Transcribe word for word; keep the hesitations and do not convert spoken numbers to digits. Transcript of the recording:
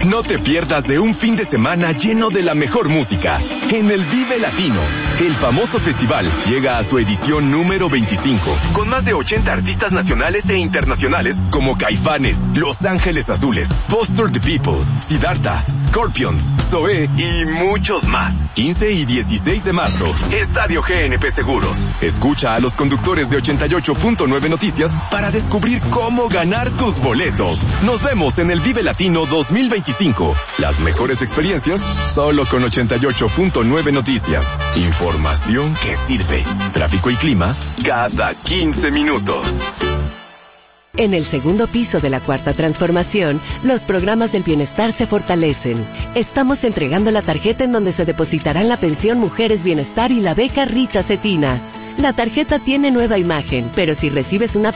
No te pierdas de un fin de semana lleno de la mejor música. En el Vive Latino, el famoso festival llega a su edición número veinticinco, con más de ochenta artistas nacionales e internacionales como Caifanes, Los Ángeles Azules, Foster the People, Siddhartha, Scorpions, Zoé y muchos más. quince y dieciséis de marzo, Estadio G N P Seguros. Escucha a los conductores de ochenta y ocho punto nueve Noticias para descubrir cómo ganar tus boletos. Nos vemos en el Vive Latino dos mil veinticinco. Las mejores experiencias solo con ochenta y ocho punto nueve Noticias. Información que sirve. Tráfico y clima cada quince minutos. En el segundo piso de la Cuarta Transformación, los programas del bienestar se fortalecen. Estamos entregando la tarjeta en donde se depositarán la pensión Mujeres Bienestar y la beca Rita Cetina. La tarjeta tiene nueva imagen, pero si recibes una